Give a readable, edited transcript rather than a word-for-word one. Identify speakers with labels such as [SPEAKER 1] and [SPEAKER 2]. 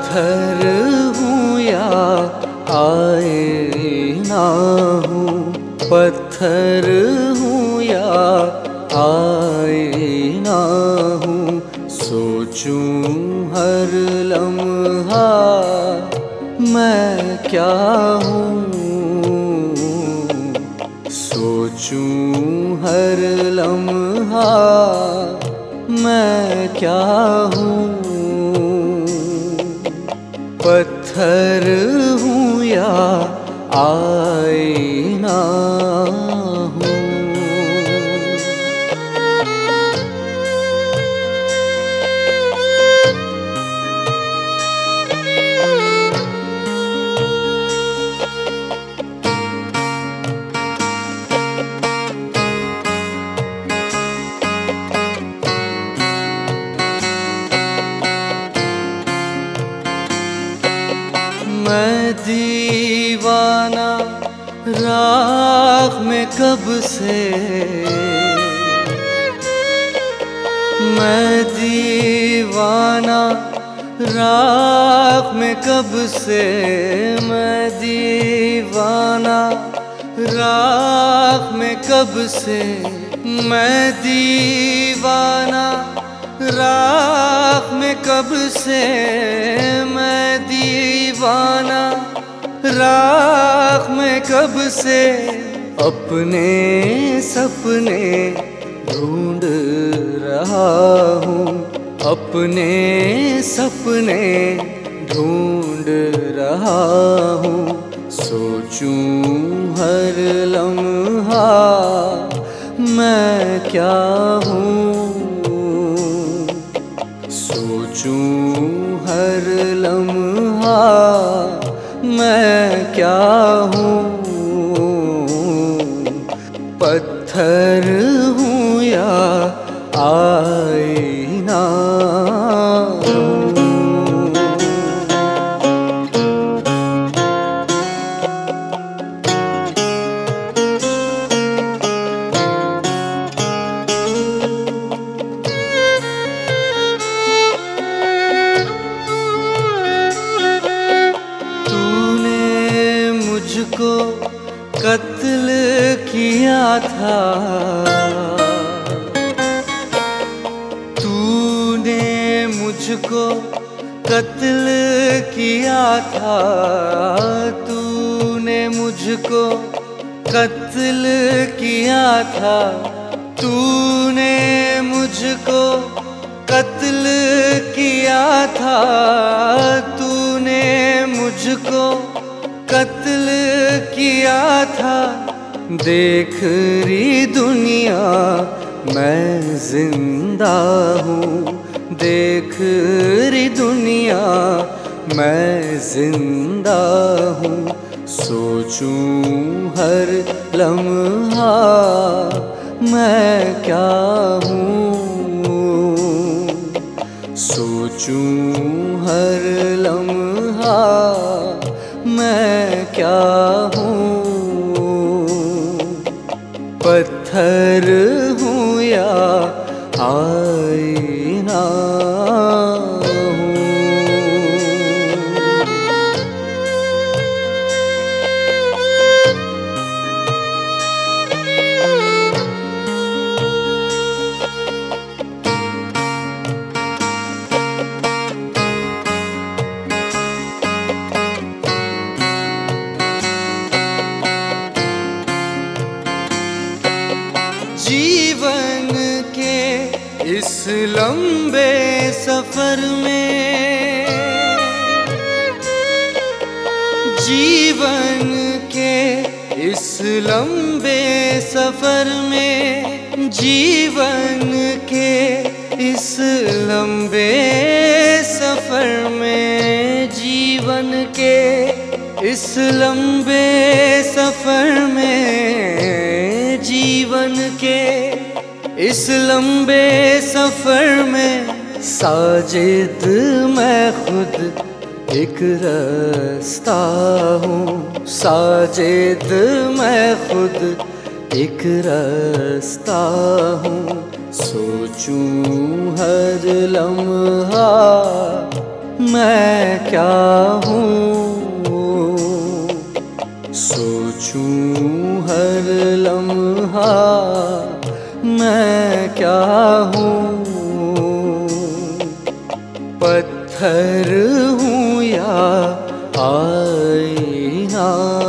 [SPEAKER 1] पत्थर हूँ या आईना हूँ, पत्थर हूँ या आईना हूँ, सोचूं हर लम्हा मैं क्या हूँ, सोचूं हर लम्हा मैं क्या हूँ। पत्थर हूँ या आईना हूँ। मैं दीवाना राह में कब से, मैं दीवाना राह में कब से, मैं दीवाना राह में कब से, मैं दीवाना राह में कब से, मैं दीवाना राह में कब से, अपने सपने ढूंढ रहा हूँ, अपने सपने ढूंढ रहा हूँ, सोचूं हर लम्हा मैं क्या हूँ, सोचूं हर लम्हा मैं क्या हूँ। पत्थर हूँ या आईना हूँ। मुझको कत्ल किया था, तूने मुझको कत्ल किया था, तूने मुझको कत्ल किया था, तूने मुझको कत्ल किया था, तूने मुझको कत्ल किया था। देख रही दुनिया मैं जिंदा हूँ, देख रही दुनिया मैं जिंदा हूँ, सोचूं हर लम्हा मैं क्या हूँ, सोचूं हर लम्हा मैं क्या हूँ। पत्थर हूँ या आईना हूँ। जीवन के इस लंबे सफर में, जीवन के इस लंबे सफर में, जीवन के इस लंबे सफर में, जीवन के इस लंबे सफर में, जीवन के इस लंबे सफर में, साजिद मैं खुद एक रास्ता हूँ, साजिद मैं खुद एक रास्ता हूँ, सोचूं हर लम्हा मैं क्या हूँ। सोचूं हर लम्हा मैं क्या हूँ। पत्थर हूँ या आईना।